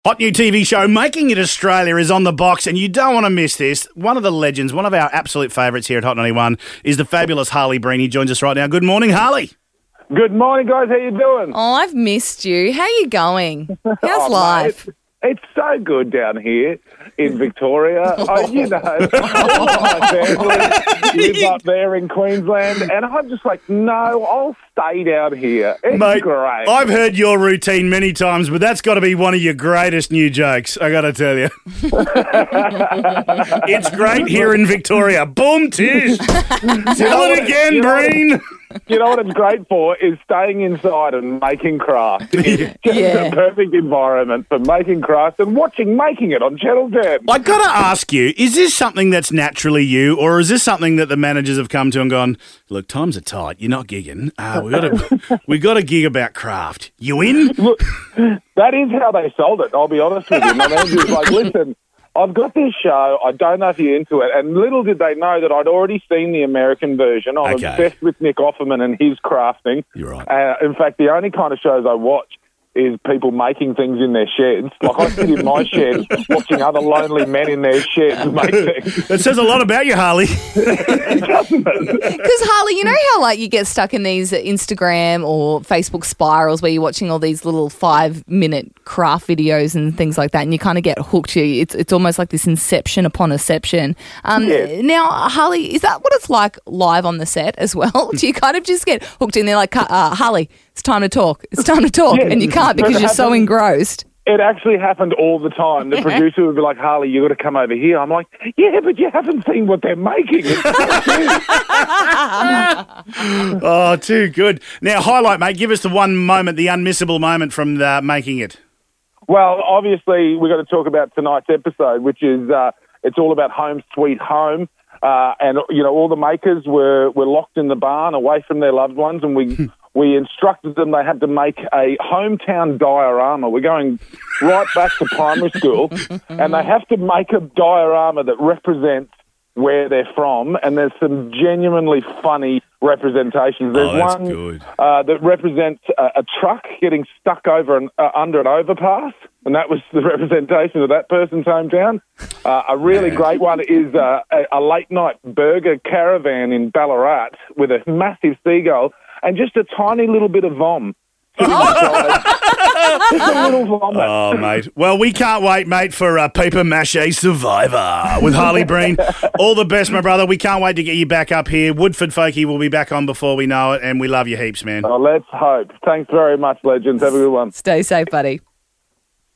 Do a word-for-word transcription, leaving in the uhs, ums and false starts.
Hot new T V show, Making It Australia, is on the box, and you don't want to miss this. One of the legends, one of our absolute favourites here at Hot ninety-one is the fabulous Harley Breen. He joins us right now. Good morning, Harley. Good morning, guys. How you doing? Oh, I've missed you. How you going? How's Oh, life? mate, it's so good down here in Victoria. I, you know, all my family live up there in Queensland, and I'm just like, no, I'll stay down here. It's Mate, great. I've heard your routine many times, but that's got to be one of your greatest new jokes, I got to tell you. It's great here in Victoria. Boom, tish. Tell it again, you know what- Breen. You know what it's great for is staying inside and making craft. It's just Yeah. a perfect environment for making craft and watching Making It on Channel ten. I got to ask you, is this something that's naturally you, or is this something that the managers have come to and gone, look, times are tight, you're not gigging, uh, we got to we got to gig about craft. You in? Look, that is how they sold it, I'll be honest with you. My manager's like, listen, I've got this show, I don't know if you're into it. And little did they know that I'd already seen the American version. I'm Okay. obsessed with Nick Offerman and his crafting. You're right. Uh, in fact, the only kind of shows I watch is people making things in their sheds. Like, I sit in my shed watching other lonely men in their sheds make things. That says a lot about you, Harley. Doesn't it? Because, Harley, you know how, like, you get stuck in these Instagram or Facebook spirals where you're watching all these little five-minute craft videos and things like that, and you kind of get hooked. You, it's it's almost like this inception upon inception. Um, Yes. Now, Harley, is that what it's like live on the set as well? Do you kind of just get hooked in there like, uh, Harley, it's time to talk. It's time to talk. Yes. And you can't because It you're so happens. engrossed. It actually happened all the time. The producer would be like, Harley, you got to come over here. I'm like, yeah, but you haven't seen what they're making. It's so cute. Oh, too good. Now, highlight, mate, give us the one moment, the unmissable moment from the Making It. Well, obviously, we've got to talk about tonight's episode, which is uh, it's all about Home Sweet Home. Uh, and, you know, all the makers were, were locked in the barn away from their loved ones, and we we instructed them they had to make a hometown diorama. We're going right back to primary school, and they have to make a diorama that represents where they're from, and there's some genuinely funny representations. There's Oh, that's one good. Uh, that represents a, a truck getting stuck over an, uh, under an overpass, and that was the representation of that person's hometown. Uh, a really Man. great one is uh, a, a late-night burger caravan in Ballarat with a massive seagull and just a tiny little bit of vom. sitting beside. Just a little vomit. Oh, mate. Well, we can't wait, mate, for uh, Paper Mache Survivor with Harley Breen. All the best, my brother. We can't wait to get you back up here. Woodford Folkie will be back on before we know it, and we love you heaps, man. Oh, let's hope. Thanks very much, legends. Have a good one. Stay safe, buddy.